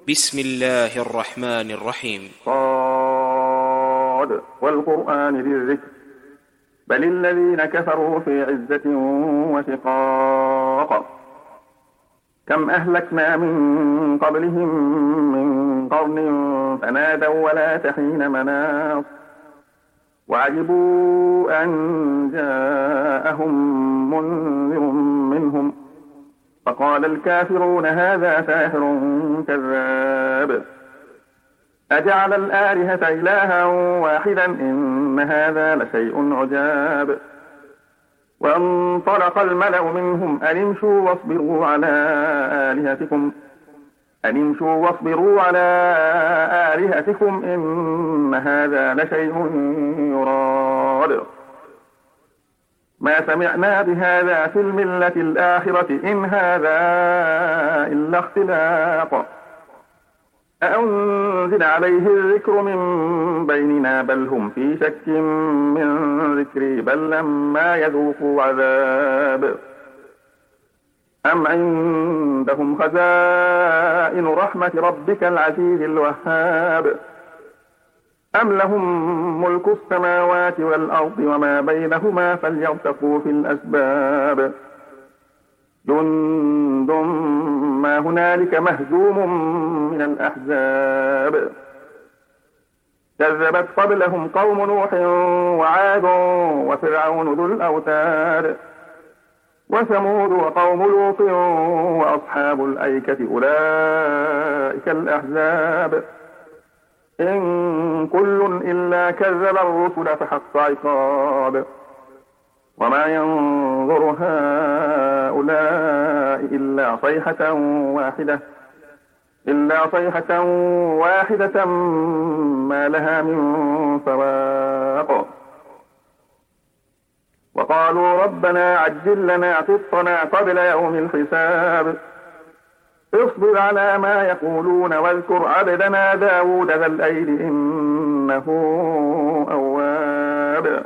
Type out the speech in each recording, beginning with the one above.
بسم الله الرحمن الرحيم. صاد والقرآن ذي الذكر بل الذين كفروا في عزة وشقاق كم أهلكنا من قبلهم من قرن فنادوا ولا تحين مناص وعجبوا أن جاءهم منذر منهم فقال الكافرون هذا ساحر كذاب أجعل الآلهة إلها واحدا إن هذا لشيء عجاب وانطلق الملأ منهم أن امشوا واصبروا على آلهتكم إن هذا لشيء يراد ما سمعنا بهذا في الملة الآخرة إن هذا إلا اختلاق أأنزل عليه الذكر من بيننا بل هم في شك من ذكري بل لما يذوقوا عذاب أم عندهم خزائن رحمة ربك العزيز الوهاب أم لهم ملك السماوات والأرض وما بينهما فليرتقوا في الأسباب جند ما هنالك مهزوم من الأحزاب كذبت قبلهم قوم نوح وعاد وفرعون ذو الأوتاد وثمود وقوم لوط وأصحاب الأيكة أولئك الأحزاب إن كل إلا كذب الرسل فحق عقاب وما ينظر هؤلاء إلا صيحة واحدة ما لها من فواق وقالوا ربنا عجل لنا قطنا قبل يوم الحساب اصبر على ما يقولون واذكر عبدنا داود ذا الأيد إنه أواب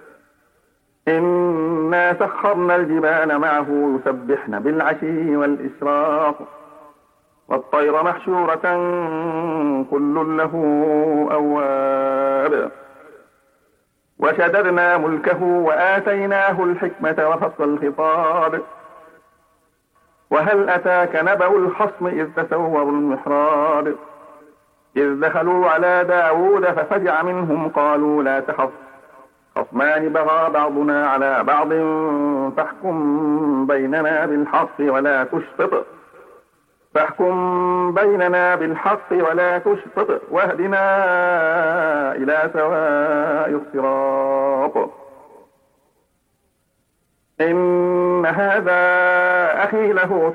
إنا سخرنا الجبال معه يسبحن بالعشي والإشراق والطير محشورة كل له أواب وشددنا ملكه وآتيناه الحكمة وفصل الخطاب وهل أتاك نبأ الخصم إذ تسوروا المحراب إذ دخلوا على داود ففزع منهم قالوا لا تخف خصمان بغى بعضنا على بعض فاحكم بيننا بالحق ولا تشطط واهدنا إلى سواء الصراط إن هذا أخي له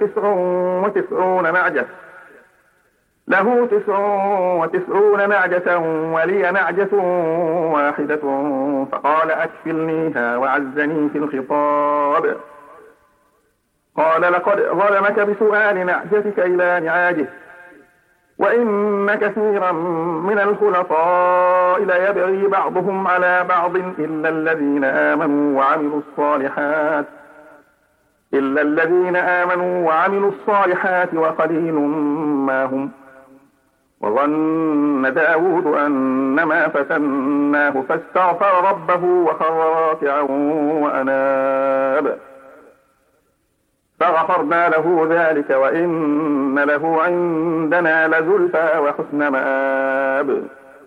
99 نعجة ولي نعجة واحدة فقال أكفلنيها وعزني في الخطاب قال لقد ظلمك بسؤال نعجتك إلى نعاجه وإن كثيرا من الخلطاء ليبغي بعضهم على بعض إلا الذين آمنوا وعملوا الصالحات وقليل ما هم وظن داود أنما فتناه فاستغفر ربه وخر راكعا وأناب فغفرنا له ذلك وإن له عندنا لزلفى وحسن مآب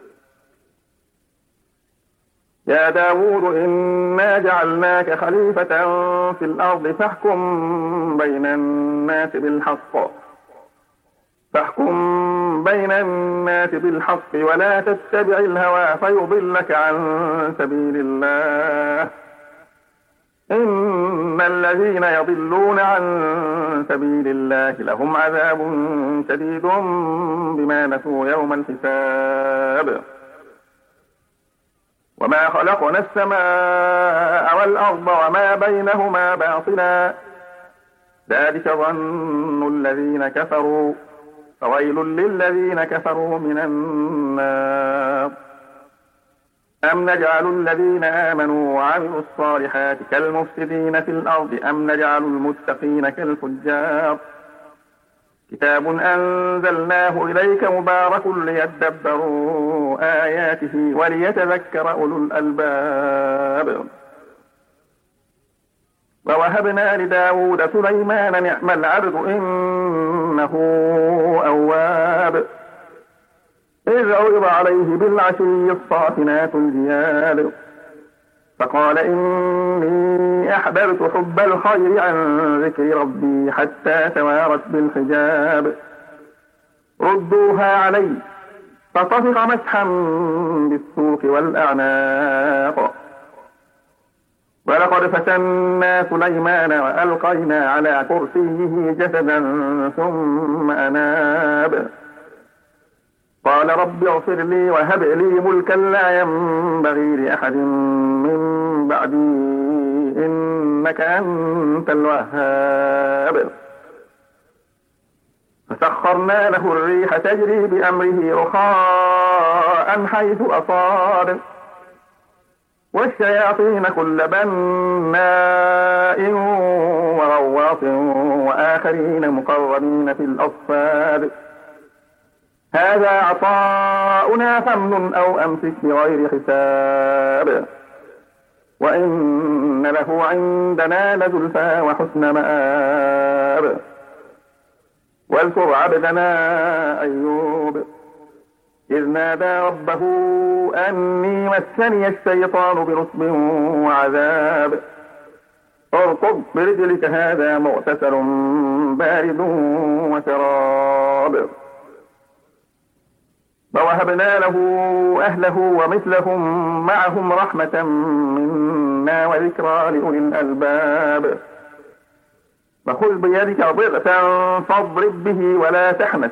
يا داود إنا جعلناك خليفة في الأرض فاحكم بين الناس بالحق ولا تتبع الهوى فيضلك عن سبيل الله إن الذين يضلون عن سبيل الله لهم عذاب شديد بما نسوا يوم الحساب وما خلقنا السماء والأرض وما بينهما باطلا ذلك ظن الذين كفروا فويل للذين كفروا من النار أم نجعل الذين آمنوا وعملوا الصالحات كالمفسدين في الأرض أم نجعل المتقين كالفجار كتاب أنزلناه إليك مبارك ليدبروا آياته وليتذكر أولو الألباب. ووهبنا لداود سليمان نعم العبد إنه أواب. إذ عرض عليه بالعشي الصافنات الجياد فقال إني أحببت حب الخير عن ذكر ربي حتى توارت بالحجاب. ردوها علي فطفق مسحا بالسوق والأعناق. ولقد فتنا سليمان وألقينا على كرسيه جسدا ثم أناب. قال رب اغفر لي وهب لي ملكا لا ينبغي لأحد من بعدي إنك أنت الوهاب. فسخرنا له الريح تجري بأمره رخاء حيث أصاب والشياطين كل بناء وغواص وآخرين مقرنين في الأصفاد. هذا عطاؤنا فامنن أو أمسك بغير حساب. وإن له عندنا لزلفى وحسن مآب. واذكر عبدنا أيوب إذ نادى ربه أني مسني الشيطان بنصب وعذاب. اركض برجلك هذا مغتسل بارد وشراب. ووهبنا له أهله ومثلهم معهم رحمة منا وذكرى لأولي الألباب. فخذ بيدك ضغثا فاضرب به ولا تحنث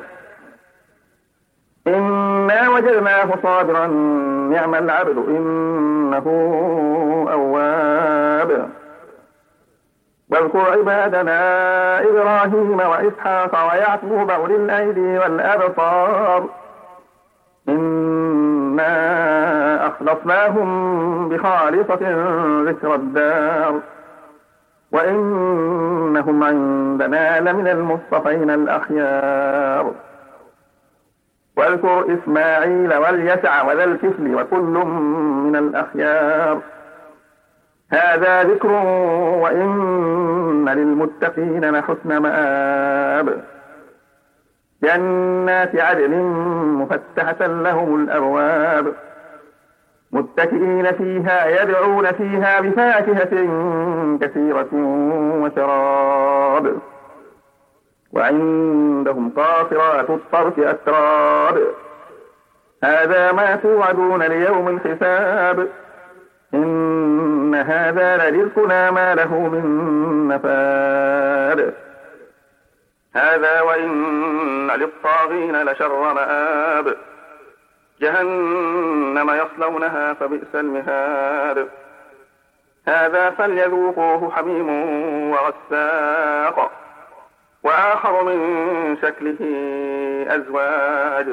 إنا وجدناه صابرا نعم العبد إنه أواب. واذكر عبادنا إبراهيم وإسحاق ويعقوب أولي الأيدي والأبصار إنا أخلصناهم بخالصة ذكر الدار وإنهم عندنا لمن المصطفين الأخيار. واذكر إسماعيل واليسع وذا الكفل وكل من الأخيار. هذا ذكر وإن للمتقين لحسن مآب. جنات عدن مفتحة لهم الأبواب متكئين فيها يدعون فيها بفاكهة كثيرة وشراب. وعندهم قاصرات الطرف أتراب. هذا ما توعدون ليوم الحساب. إن هذا لرزقنا ما له من نفاد. هذا وإن للطاغين لشر مآب. جهنم يصلونها فبئس المهاد. هذا فليذوقوه حميم وغساق وآخر من شكله أزواج.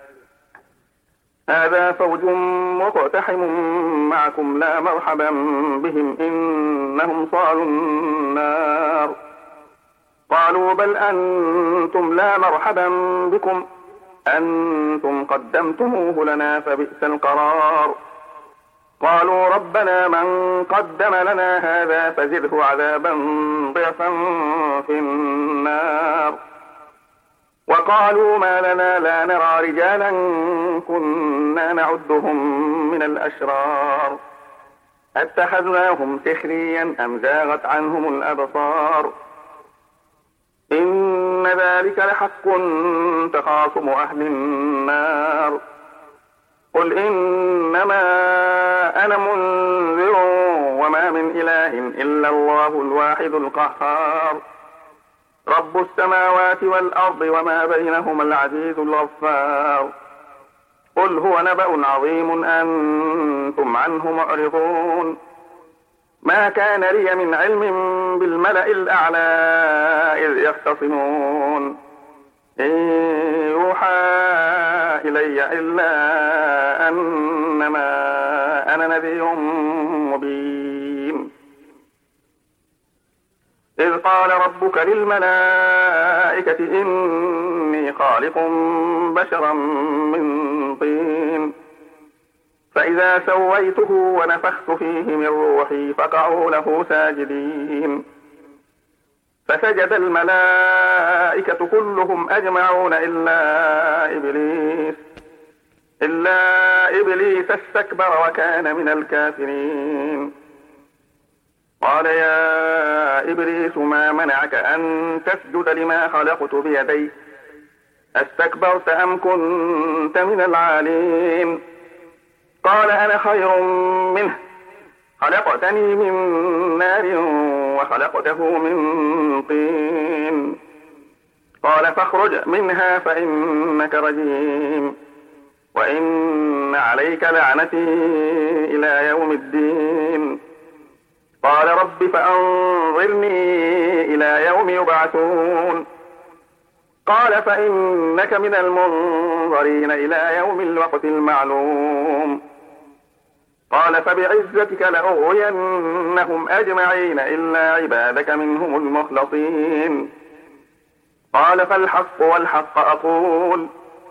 هذا فوج مقتحم معكم لا مرحبا بهم إنهم صالوا النار. قالوا بل أنتم لا مرحبا بكم أنتم قدمتموه لنا فبئس القرار. قالوا ربنا من قدم لنا هذا فزده عذابا ضعفا في النار. وقالوا ما لنا لا نرى رجالا كنا نعدهم من الأشرار أتخذناهم سخريا أم زاغت عنهم الأبصار. إن ذلك لحق تخاصم أهل النار. قل إنما أنا منذر وما من إله إلا الله الواحد القهار. رب السماوات والأرض وما بينهما العزيز الغفار. قل هو نبأ عظيم أنتم عنه معرضون. ما كان لي من علم بالملأ الأعلى إذ يختصمون. إن يوحى إلي إلا أنما أنا نذير مبين. إذ قال ربك للملائكة إني خالق بشرا من طين فإذا سويته ونفخت فيه من روحي فقعوا له ساجدين فسجد الملائكة كلهم أجمعون إلا إبليس استكبر وكان من الكافرين. قال يا إبليس ما منعك أن تسجد لما خلقت بيدي أستكبرت أم كنت من العالين؟ قال أنا خير منه خلقتني من نار وخلقته من طين. قال فاخرج منها فإنك رجيم وإن عليك لعنتي إلى يوم الدين. قال رب فأنظرني إلى يوم يبعثون. قال فإنك من المنظرين إلى يوم الوقت المعلوم. قال فبعزتك لأغوينهم أجمعين إلا عبادك منهم المخلصين. قال فالحق والحق أقول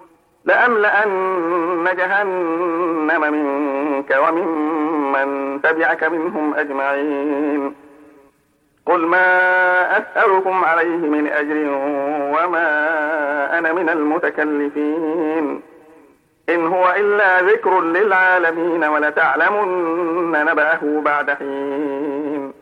لأملأن جهنم منك وممن تبعك منهم أجمعين. قل ما أسألكم عليه من أجر وما أنا من المتكلفين إن هو إلا ذكر للعالمين ولتعلمن نبأه بعد حين.